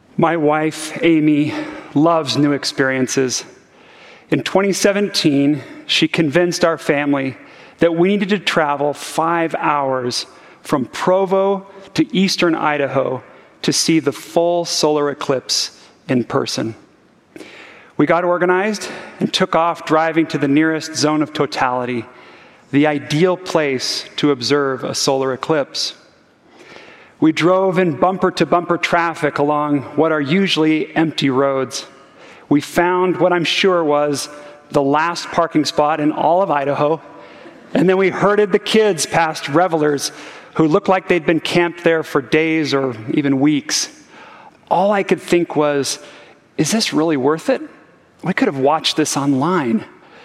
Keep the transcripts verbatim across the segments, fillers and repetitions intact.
My wife, Amy, loves new experiences. In twenty seventeen, she convinced our family that we needed to travel five hours from Provo to eastern Idaho to see the full solar eclipse in person. We got organized and took off driving to the nearest zone of totality, the ideal place to observe a solar eclipse. We drove in bumper-to-bumper traffic along what are usually empty roads. We found what I'm sure was the last parking spot in all of Idaho, and then we herded the kids past revelers who looked like they'd been camped there for days or even weeks. All I could think was, is this really worth it? We could have watched this online.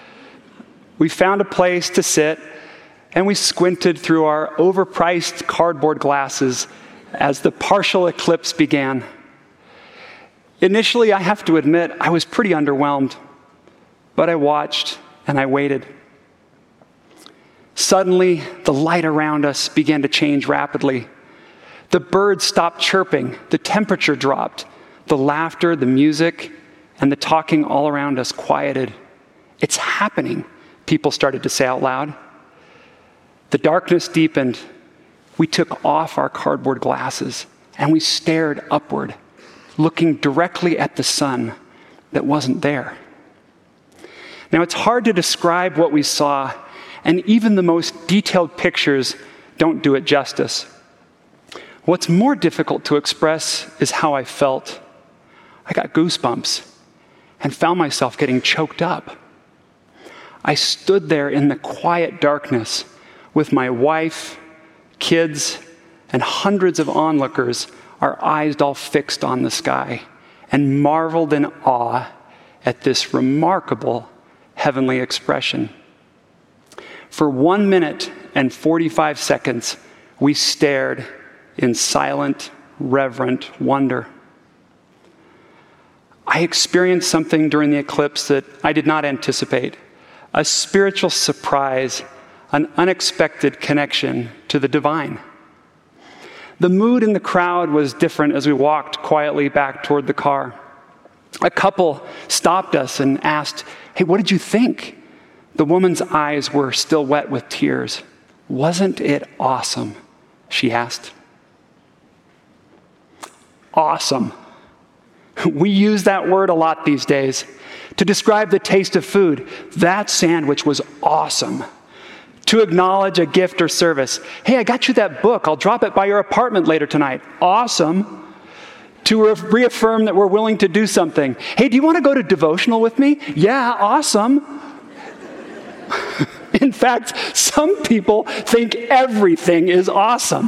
We found a place to sit, and we squinted through our overpriced cardboard glasses as the partial eclipse began. Initially, I have to admit, I was pretty underwhelmed, but I watched and I waited. Suddenly, the light around us began to change rapidly. The birds stopped chirping, the temperature dropped, the laughter, the music, and the talking all around us quieted. It's happening, people started to say out loud. The darkness deepened. We took off our cardboard glasses and we stared upward, looking directly at the sun that wasn't there. Now, it's hard to describe what we saw, and even the most detailed pictures don't do it justice. What's more difficult to express is how I felt. I got goosebumps and found myself getting choked up. I stood there in the quiet darkness with my wife, kids, and hundreds of onlookers, our eyes all fixed on the sky, and marveled in awe at this remarkable heavenly expression. For one minute and forty-five seconds, we stared in silent, reverent wonder. I experienced something during the eclipse that I did not anticipate, a spiritual surprise, an unexpected connection to the divine. The mood in the crowd was different as we walked quietly back toward the car. A couple stopped us and asked, "Hey, what did you think?" The woman's eyes were still wet with tears. "Wasn't it awesome?" she asked. Awesome. We use that word a lot these days to describe the taste of food. That sandwich was awesome. To acknowledge a gift or service. "Hey, I got you that book. I'll drop it by your apartment later tonight." Awesome. To re- reaffirm that we're willing to do something. "Hey, do you want to go to devotional with me?" "Yeah, awesome." In fact, some people think everything is awesome.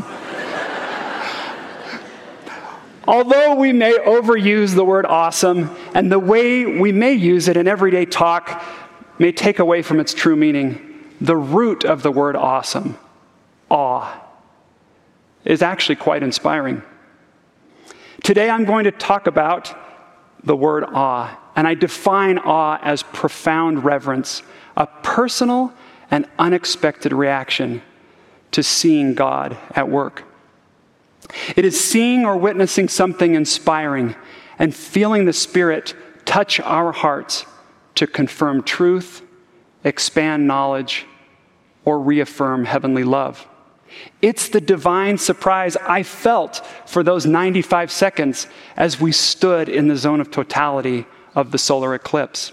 Although we may overuse the word awesome, and the way we may use it in everyday talk may take away from its true meaning, the root of the word awesome, awe, is actually quite inspiring. Today I'm going to talk about the word awe, and I define awe as profound reverence, a personal and unexpected reaction to seeing God at work. It is seeing or witnessing something inspiring and feeling the Spirit touch our hearts to confirm truth, expand knowledge, or reaffirm heavenly love. It's the divine surprise I felt for those ninety-five seconds as we stood in the zone of totality of the solar eclipse.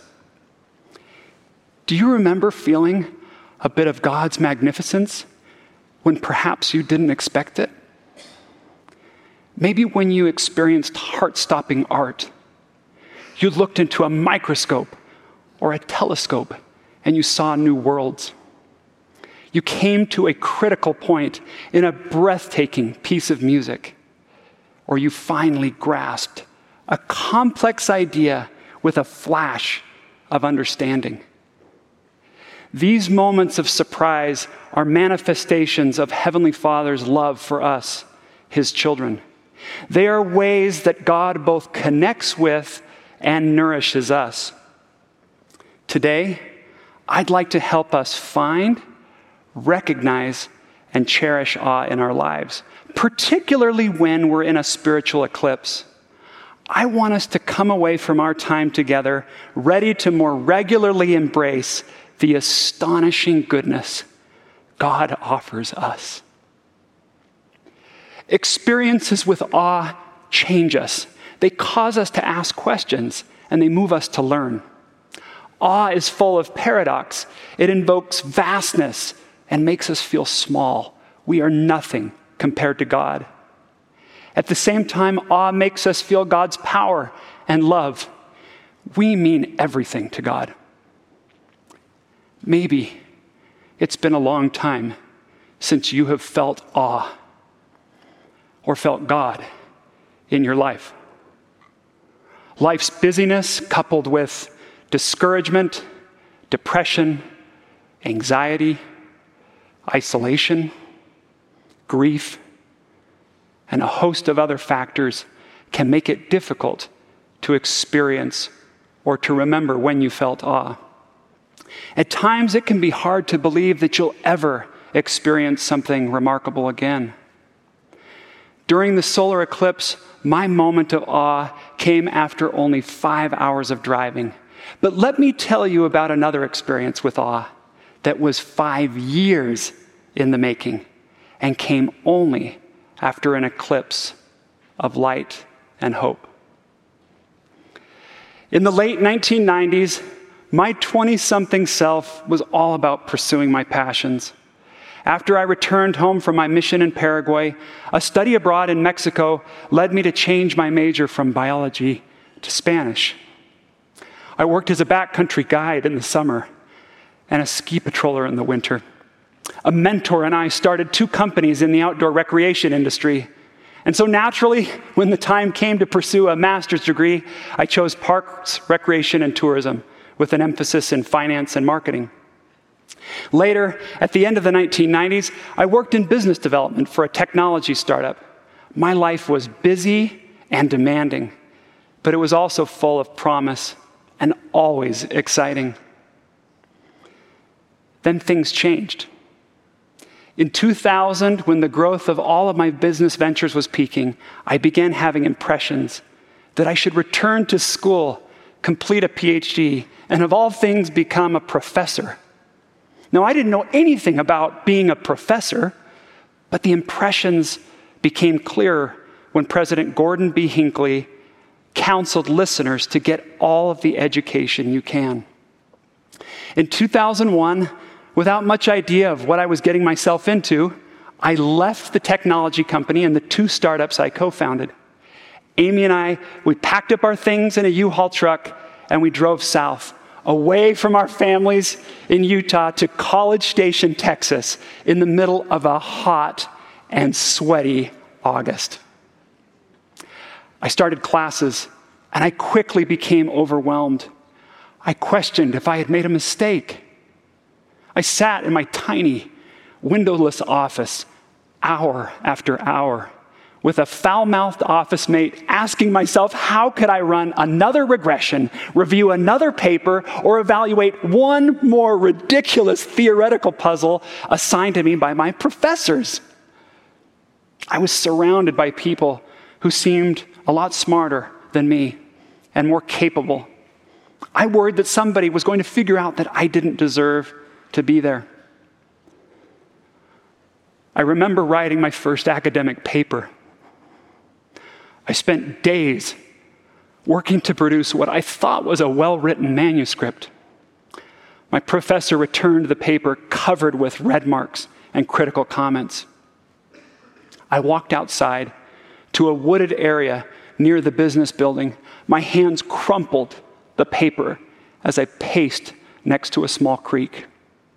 Do you remember feeling a bit of God's magnificence when perhaps you didn't expect it? Maybe when you experienced heart-stopping art, you looked into a microscope or a telescope and you saw new worlds. You came to a critical point in a breathtaking piece of music, or you finally grasped a complex idea with a flash of understanding. These moments of surprise are manifestations of Heavenly Father's love for us, His children. They are ways that God both connects with and nourishes us. Today, I'd like to help us find, recognize, and cherish awe in our lives, particularly when we're in a spiritual eclipse. I want us to come away from our time together ready to more regularly embrace the astonishing goodness God offers us. Experiences with awe change us. They cause us to ask questions, and they move us to learn. Awe is full of paradox. It invokes vastness and makes us feel small. We are nothing compared to God. At the same time, awe makes us feel God's power and love. We mean everything to God. Maybe it's been a long time since you have felt awe or felt God in your life. Life's busyness coupled with discouragement, depression, anxiety, isolation, grief, and a host of other factors can make it difficult to experience or to remember when you felt awe. At times, it can be hard to believe that you'll ever experience something remarkable again. During the solar eclipse, my moment of awe came after only five hours of driving. But let me tell you about another experience with awe that was five years in the making and came only after an eclipse of light and hope. In the late nineteen nineties, my twenty-something self was all about pursuing my passions. After I returned home from my mission in Paraguay, a study abroad in Mexico led me to change my major from biology to Spanish. I worked as a backcountry guide in the summer and a ski patroller in the winter. A mentor and I started two companies in the outdoor recreation industry. And so naturally, when the time came to pursue a master's degree, I chose parks, recreation, and tourism with an emphasis in finance and marketing. Later, at the end of the nineteen nineties, I worked in business development for a technology startup. My life was busy and demanding, but it was also full of promise and always exciting. Then things changed. In two thousand, when the growth of all of my business ventures was peaking, I began having impressions that I should return to school, complete a P H D, and of all things, become a professor. Now, I didn't know anything about being a professor, but the impressions became clearer when President Gordon B. Hinckley counseled listeners to get all of the education you can. In two thousand one, without much idea of what I was getting myself into, I left the technology company and the two startups I co-founded. Amy and I, we packed up our things in a U-Haul truck and we drove south, away from our families in Utah to College Station, Texas, in the middle of a hot and sweaty August. I started classes and I quickly became overwhelmed. I questioned if I had made a mistake. I sat in my tiny, windowless office hour after hour with a foul-mouthed office mate asking myself, how could I run another regression, review another paper, or evaluate one more ridiculous theoretical puzzle assigned to me by my professors? I was surrounded by people who seemed a lot smarter than me and more capable. I worried that somebody was going to figure out that I didn't deserve to be there. I remember writing my first academic paper. I spent days working to produce what I thought was a well-written manuscript. My professor returned the paper covered with red marks and critical comments. I walked outside to a wooded area near the business building. My hands crumpled the paper as I paced next to a small creek.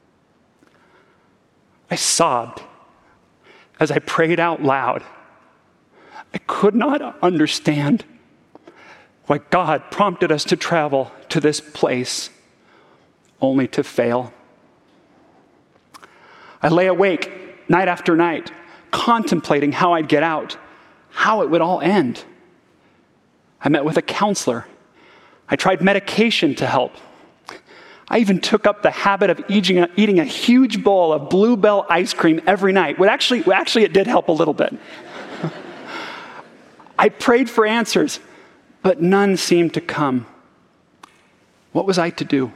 I sobbed as I prayed out loud. I could not understand why God prompted us to travel to this place only to fail. I lay awake night after night, contemplating how I'd get out, how it would all end. I met with a counselor. I tried medication to help. I even took up the habit of eating a, eating a huge bowl of Bluebell ice cream every night. Well, actually, well, actually, it did help a little bit. I prayed for answers, but none seemed to come. What was I to do?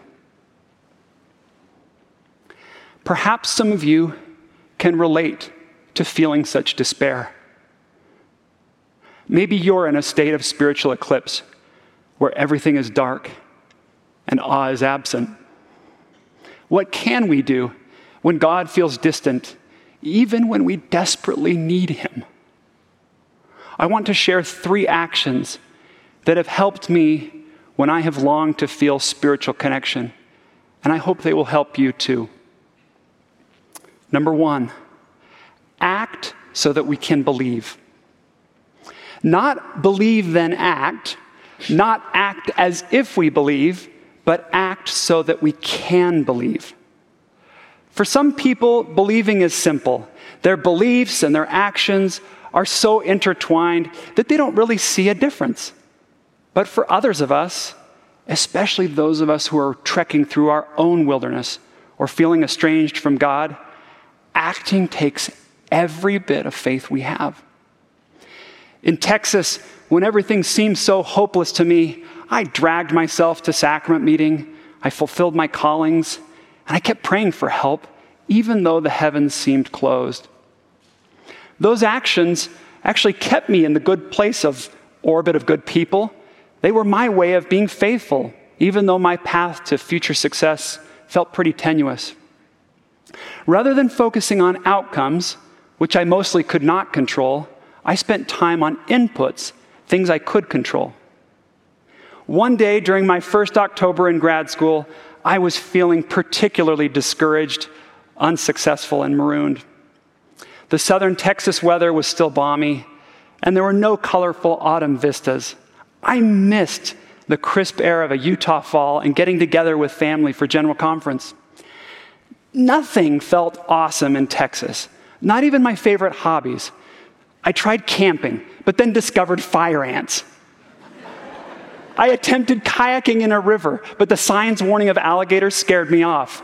Perhaps some of you can relate to feeling such despair. Maybe you're in a state of spiritual eclipse where everything is dark and awe is absent. What can we do when God feels distant, even when we desperately need him? I want to share three actions that have helped me when I have longed to feel spiritual connection, and I hope they will help you too. Number one, act so that we can believe. Not believe then act, not act as if we believe, but act so that we can believe. For some people, believing is simple. Their beliefs and their actions are so intertwined that they don't really see a difference. But for others of us, especially those of us who are trekking through our own wilderness or feeling estranged from God, acting takes every bit of faith we have. In Texas, when everything seemed so hopeless to me, I dragged myself to sacrament meeting, I fulfilled my callings, and I kept praying for help, even though the heavens seemed closed. Those actions actually kept me in the good place of orbit of good people. They were my way of being faithful, even though my path to future success felt pretty tenuous. Rather than focusing on outcomes, which I mostly could not control, I spent time on inputs, things I could control. One day during my first October in grad school, I was feeling particularly discouraged, unsuccessful, and marooned. The southern Texas weather was still balmy, and there were no colorful autumn vistas. I missed the crisp air of a Utah fall and getting together with family for General Conference. Nothing felt awesome in Texas, not even my favorite hobbies. I tried camping, but then discovered fire ants. I attempted kayaking in a river, but the signs warning of alligators scared me off.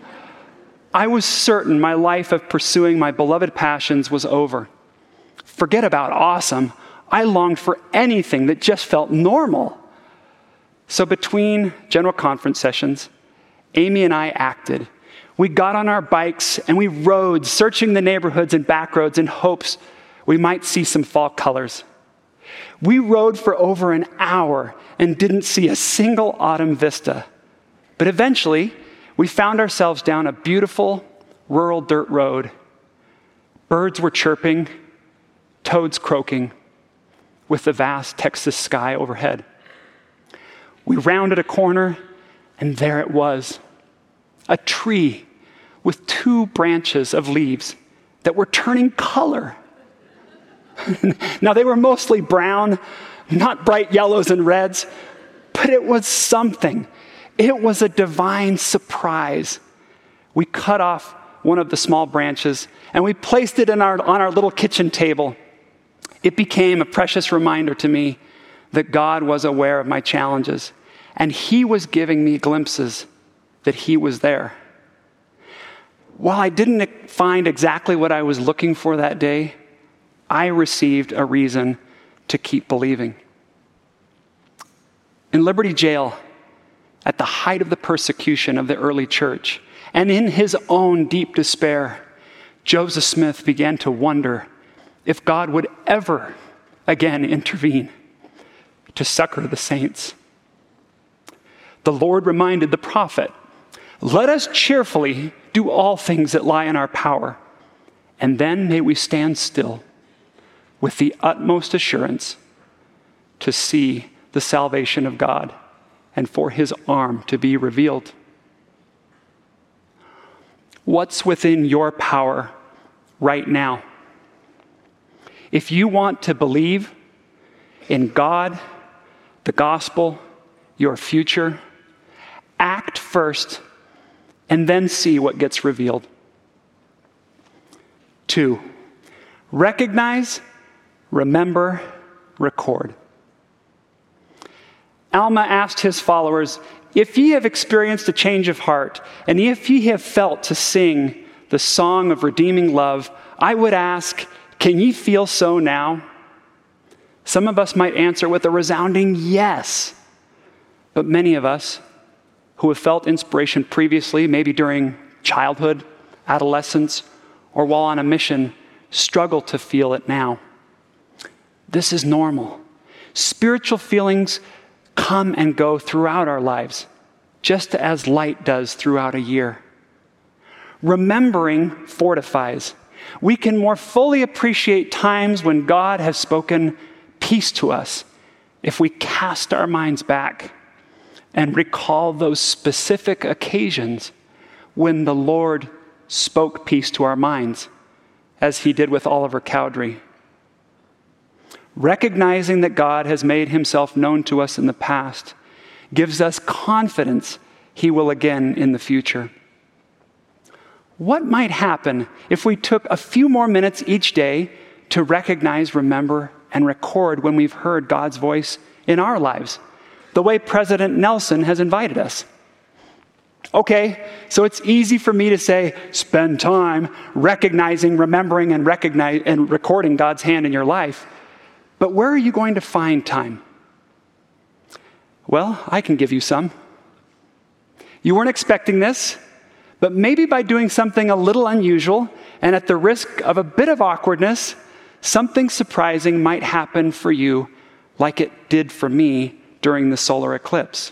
I was certain my life of pursuing my beloved passions was over. Forget about awesome. I longed for anything that just felt normal. So between General Conference sessions, Amy and I acted. We got on our bikes and we rode, searching the neighborhoods and back roads in hopes we might see some fall colors. We rode for over an hour and didn't see a single autumn vista. But eventually, we found ourselves down a beautiful rural dirt road. Birds were chirping, toads croaking, with the vast Texas sky overhead. We rounded a corner, and there it was, a tree with two branches of leaves that were turning color. Now, they were mostly brown, not bright yellows and reds, but it was something. It was a divine surprise. We cut off one of the small branches, and we placed it in our, on our little kitchen table. It became a precious reminder to me that God was aware of my challenges, and he was giving me glimpses that he was there. While I didn't find exactly what I was looking for that day, I received a reason to keep believing. In Liberty Jail, at the height of the persecution of the early church, and in his own deep despair, Joseph Smith began to wonder if God would ever again intervene to succor the saints. The Lord reminded the prophet, "Let us cheerfully do all things that lie in our power, and then may we stand still with the utmost assurance to see the salvation of God and for his arm to be revealed." What's within your power right now? If you want to believe in God, the gospel, your future, act first and then see what gets revealed. Two, recognize, remember, record. Alma asked his followers, "If ye have experienced a change of heart, and if ye have felt to sing the song of redeeming love, I would ask, can ye feel so now?" Some of us might answer with a resounding yes. But many of us who have felt inspiration previously, maybe during childhood, adolescence, or while on a mission, struggle to feel it now. This is normal. Spiritual feelings come and go throughout our lives, just as light does throughout a year. Remembering fortifies. We can more fully appreciate times when God has spoken peace to us if we cast our minds back and recall those specific occasions when the Lord spoke peace to our minds, as he did with Oliver Cowdery. Recognizing that God has made himself known to us in the past gives us confidence he will again in the future. What might happen if we took a few more minutes each day to recognize, remember, and record when we've heard God's voice in our lives, the way President Nelson has invited us? Okay, so it's easy for me to say, spend time recognizing, remembering, and recognize and recording God's hand in your life. But where are you going to find time? Well, I can give you some. You weren't expecting this, but maybe by doing something a little unusual and at the risk of a bit of awkwardness, something surprising might happen for you like it did for me during the solar eclipse.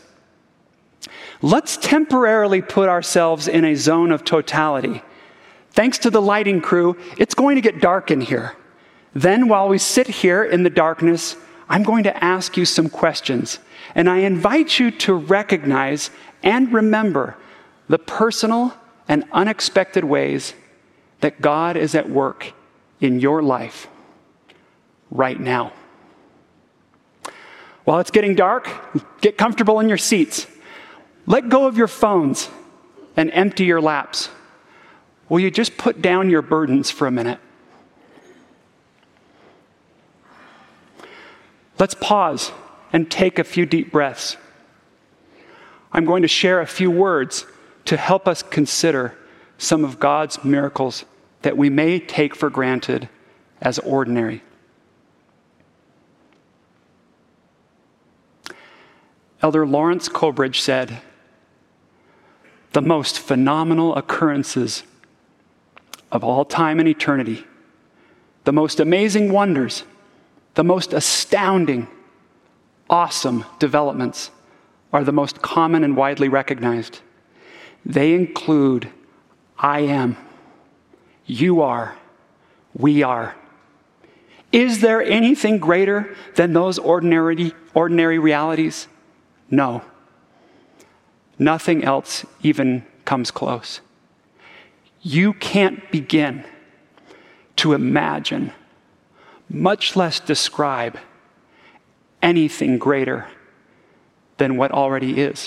Let's temporarily put ourselves in a zone of totality. Thanks to the lighting crew, it's going to get dark in here. Then, while we sit here in the darkness, I'm going to ask you some questions, and I invite you to recognize and remember the personal and unexpected ways that God is at work in your life right now. While it's getting dark, get comfortable in your seats. Let go of your phones and empty your laps. Will you just put down your burdens for a minute? Let's pause and take a few deep breaths. I'm going to share a few words to help us consider some of God's miracles that we may take for granted as ordinary. Elder Lawrence Colbridge said, "The most phenomenal occurrences of all time and eternity, the most amazing wonders, the most astounding, awesome developments are the most common and widely recognized. They include I am, you are, we are. Is there anything greater than those ordinary, ordinary realities? No. Nothing else even comes close. You can't begin to imagine, much less describe, anything greater than what already is."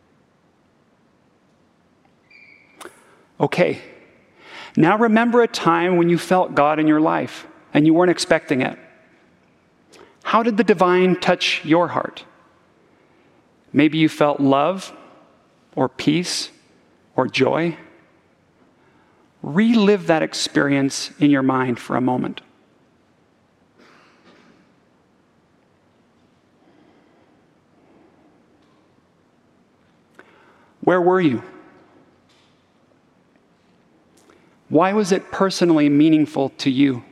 Okay, now remember a time when you felt God in your life and you weren't expecting it. How did the divine touch your heart? Maybe you felt love or peace or joy. Relive that experience in your mind for a moment. Where were you? Why was it personally meaningful to you?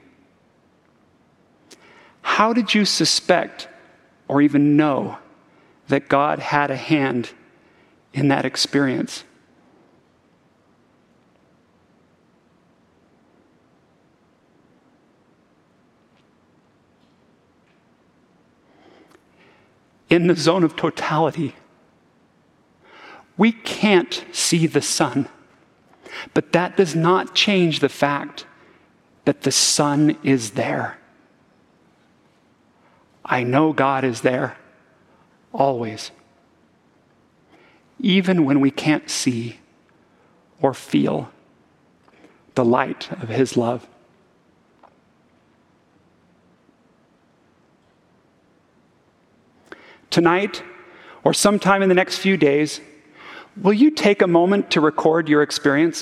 How did you suspect or even know that God had a hand in that experience? In the zone of totality, we can't see the sun, but that does not change the fact that the sun is there. I know God is there, always, even when we can't see or feel the light of his love. Tonight, or sometime in the next few days, will you take a moment to record your experience?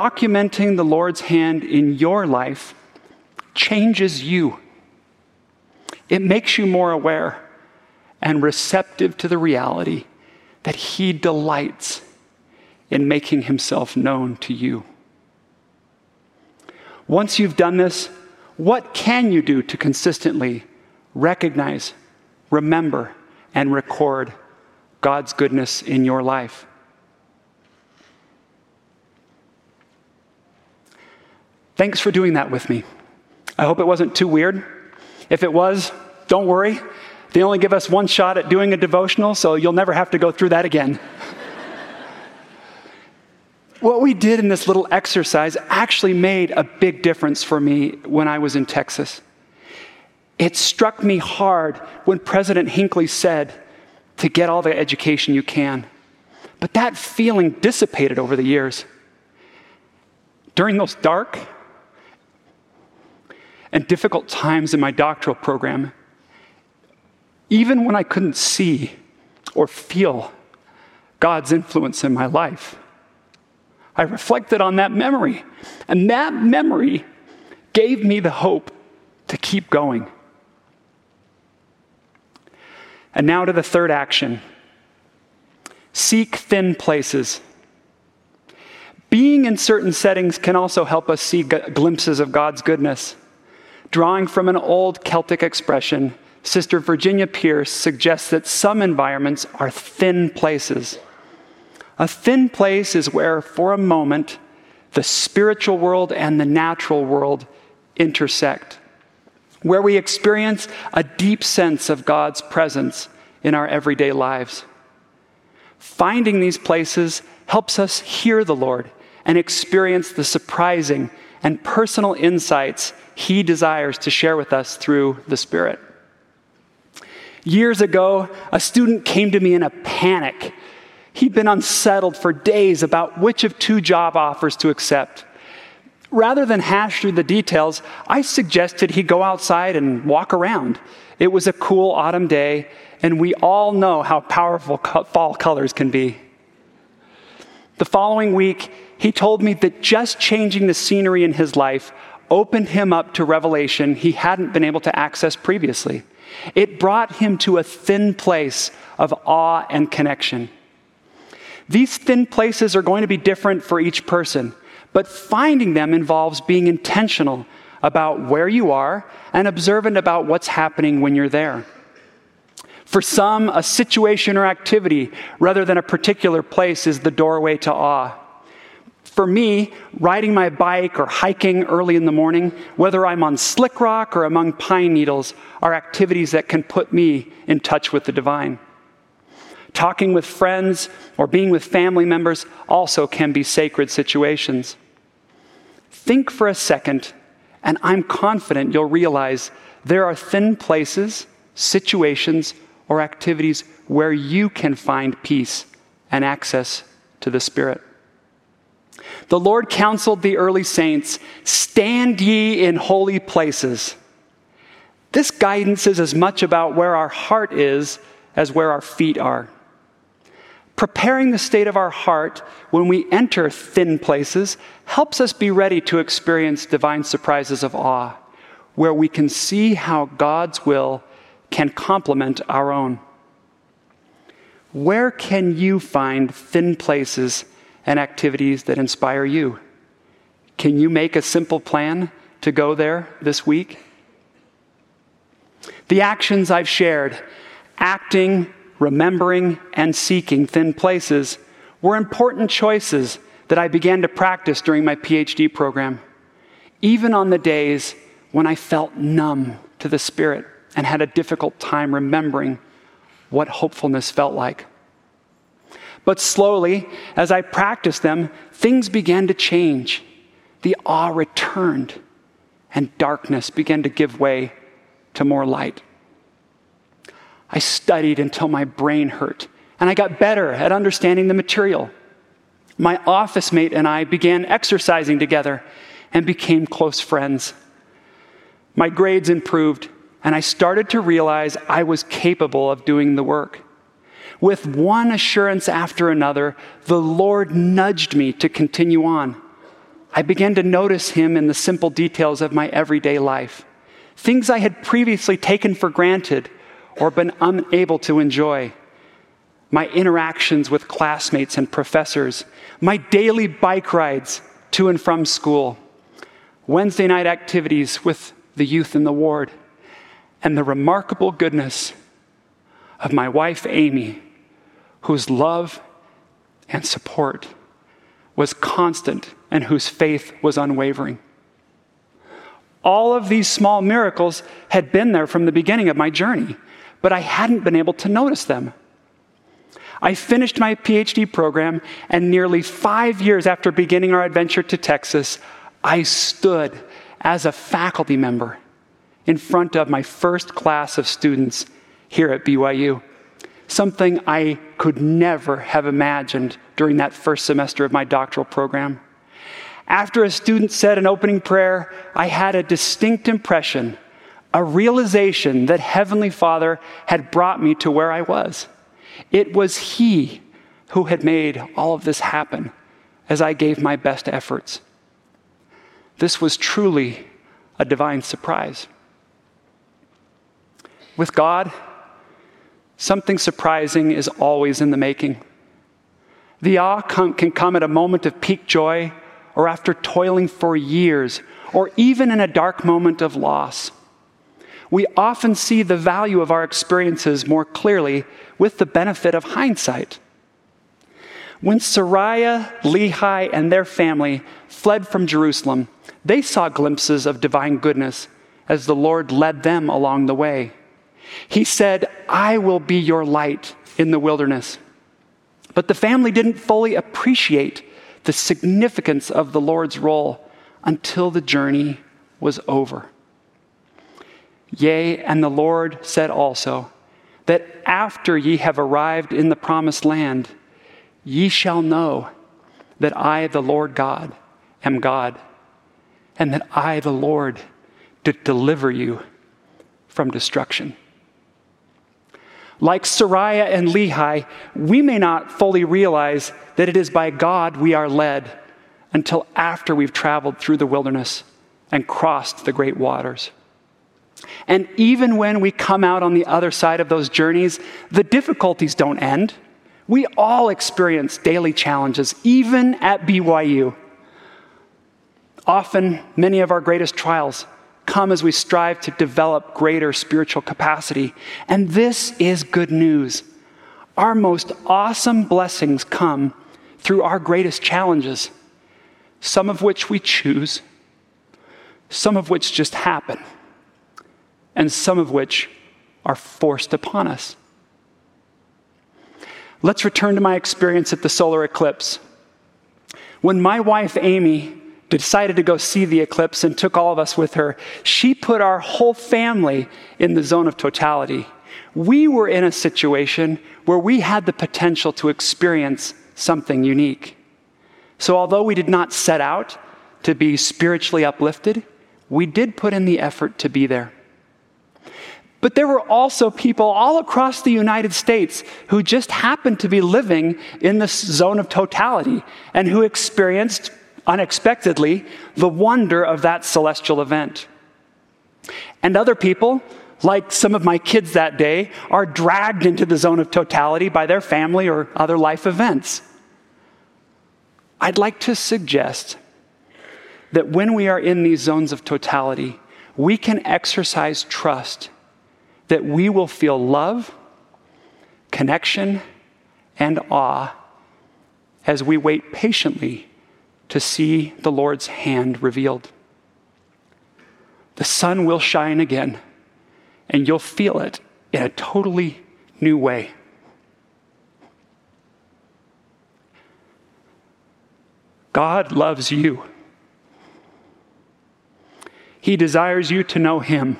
Documenting the Lord's hand in your life changes you. It makes you more aware and receptive to the reality that he delights in making himself known to you. Once you've done this, what can you do to consistently recognize, remember, and record God's goodness in your life? Thanks for doing that with me. I hope it wasn't too weird. If it was, don't worry. They only give us one shot at doing a devotional, so you'll never have to go through that again. What we did in this little exercise actually made a big difference for me when I was in Texas. It struck me hard when President Hinckley said to get all the education you can. But that feeling dissipated over the years. During those dark and difficult times in my doctoral program, even when I couldn't see or feel God's influence in my life, I reflected on that memory, and that memory gave me the hope to keep going. And now to the third action. Seek thin places. Being in certain settings can also help us see g- glimpses of God's goodness. Drawing from an old Celtic expression, Sister Virginia Pierce suggests that some environments are thin places. A thin place is where, for a moment, the spiritual world and the natural world intersect, where we experience a deep sense of God's presence in our everyday lives. Finding these places helps us hear the Lord and experience the surprising and personal insights he desires to share with us through the Spirit. Years ago, a student came to me in a panic. He'd been unsettled for days about which of two job offers to accept. Rather than hash through the details, I suggested he go outside and walk around. It was a cool autumn day, and we all know how powerful co- fall colors can be. The following week, he told me that just changing the scenery in his life opened him up to revelation he hadn't been able to access previously. It brought him to a thin place of awe and connection. These thin places are going to be different for each person, but finding them involves being intentional about where you are and observant about what's happening when you're there. For some, a situation or activity rather than a particular place is the doorway to awe. For me, riding my bike or hiking early in the morning, whether I'm on slick rock or among pine needles, are activities that can put me in touch with the divine. Talking with friends or being with family members also can be sacred situations. Think for a second, and I'm confident you'll realize there are thin places, situations, or activities where you can find peace and access to the Spirit. The Lord counseled the early saints, "Stand ye in holy places." This guidance is as much about where our heart is as where our feet are. Preparing the state of our heart when we enter thin places helps us be ready to experience divine surprises of awe, where we can see how God's will can complement our own. Where can you find thin places and activities that inspire you? Can you make a simple plan to go there this week? The actions I've shared, acting, remembering, and seeking thin places, were important choices that I began to practice during my P H D program, even on the days when I felt numb to the Spirit and had a difficult time remembering what hopefulness felt like. But slowly, as I practiced them, things began to change. The awe returned, and darkness began to give way to more light. I studied until my brain hurt, and I got better at understanding the material. My office mate and I began exercising together and became close friends. My grades improved, and I started to realize I was capable of doing the work. With one assurance after another, the Lord nudged me to continue on. I began to notice him in the simple details of my everyday life, things I had previously taken for granted or been unable to enjoy. My interactions with classmates and professors, my daily bike rides to and from school, Wednesday night activities with the youth in the ward, and the remarkable goodness of my wife, Amy, whose love and support was constant and whose faith was unwavering. All of these small miracles had been there from the beginning of my journey, but I hadn't been able to notice them. I finished my PhD program, and nearly five years after beginning our adventure to Texas, I stood as a faculty member in front of my first class of students here at B Y U, something I could never have imagined during that first semester of my doctoral program. After a student said an opening prayer, I had a distinct impression, a realization that Heavenly Father had brought me to where I was. It was He who had made all of this happen as I gave my best efforts. This was truly a divine surprise. With God, something surprising is always in the making. The awe can come at a moment of peak joy, or after toiling for years, or even in a dark moment of loss. We often see the value of our experiences more clearly with the benefit of hindsight. When Sariah, Lehi, and their family fled from Jerusalem, they saw glimpses of divine goodness as the Lord led them along the way. He said, "I will be your light in the wilderness." But the family didn't fully appreciate the significance of the Lord's role until the journey was over. Yea, and the Lord said also, that after ye have arrived in the promised land, ye shall know that I, the Lord God, am God, and that I, the Lord, did deliver you from destruction. Like Sariah and Lehi, we may not fully realize that it is by God we are led until after we've traveled through the wilderness and crossed the great waters. And even when we come out on the other side of those journeys, the difficulties don't end. We all experience daily challenges, even at B Y U. Often, many of our greatest trials come as we strive to develop greater spiritual capacity. And this is good news. Our most awesome blessings come through our greatest challenges, some of which we choose, some of which just happen, and some of which are forced upon us. Let's return to my experience at the solar eclipse. When my wife, Amy, decided to go see the eclipse and took all of us with her, she put our whole family in the zone of totality. We were in a situation where we had the potential to experience something unique. So although we did not set out to be spiritually uplifted, we did put in the effort to be there. But there were also people all across the United States who just happened to be living in this zone of totality and who experienced, unexpectedly, the wonder of that celestial event. And other people, like some of my kids that day, are dragged into the zone of totality by their family or other life events. I'd like to suggest that when we are in these zones of totality, we can exercise trust that we will feel love, connection, and awe as we wait patiently to see the Lord's hand revealed. The sun will shine again, and you'll feel it in a totally new way. God loves you. He desires you to know Him.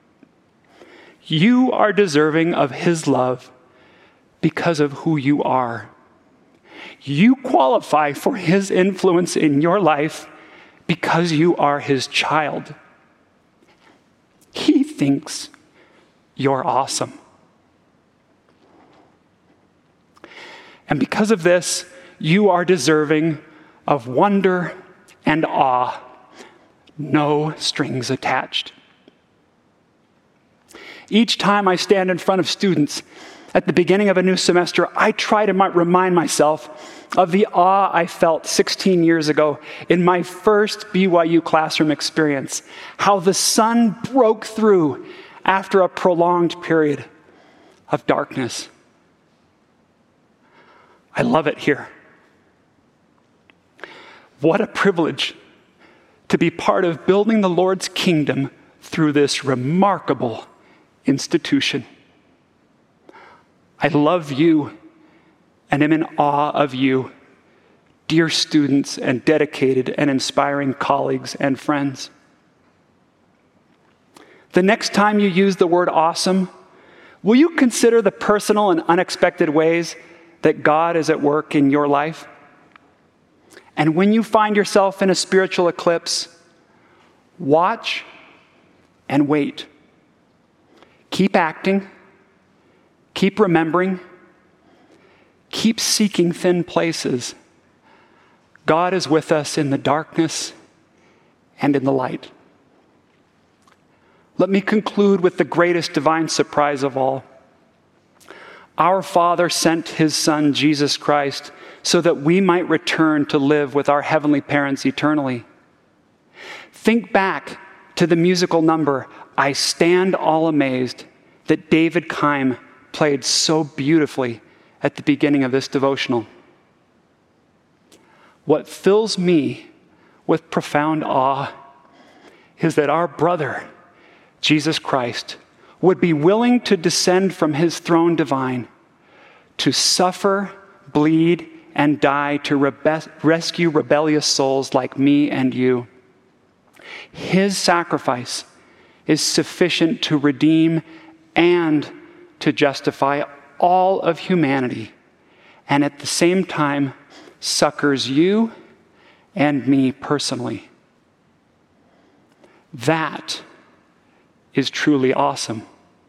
You are deserving of His love because of who you are. You qualify for His influence in your life because you are His child. He thinks you're awesome. And because of this, you are deserving of wonder and awe, no strings attached. Each time I stand in front of students at the beginning of a new semester, I try to remind myself of the awe I felt sixteen years ago in my first B Y U classroom experience, how the sun broke through after a prolonged period of darkness. I love it here. What a privilege to be part of building the Lord's kingdom through this remarkable institution. I love you and am in awe of you, dear students and dedicated and inspiring colleagues and friends. The next time you use the word awesome, will you consider the personal and unexpected ways that God is at work in your life? And when you find yourself in a spiritual eclipse, watch and wait. Keep acting. Keep remembering. Keep seeking thin places. God is with us in the darkness and in the light. Let me conclude with the greatest divine surprise of all. Our Father sent his Son, Jesus Christ, so that we might return to live with our heavenly parents eternally. Think back to the musical number, I Stand All Amazed, that David Keim played so beautifully at the beginning of this devotional. What fills me with profound awe is that our brother, Jesus Christ, would be willing to descend from his throne divine, to suffer, bleed, and die to rebe- rescue rebellious souls like me and you. His sacrifice is sufficient to redeem and to justify all of humanity, and at the same time succors you and me personally. That is truly awesome.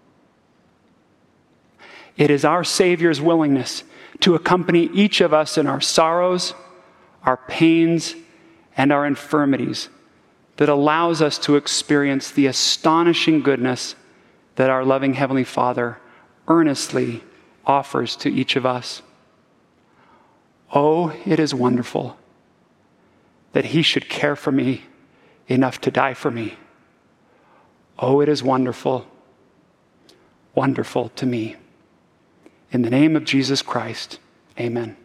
It is our Savior's willingness to accompany each of us in our sorrows, our pains, and our infirmities that allows us to experience the astonishing goodness that our loving Heavenly Father earnestly offers to each of us. Oh, it is wonderful that he should care for me enough to die for me. Oh, it is wonderful, wonderful to me. In the name of Jesus Christ, amen.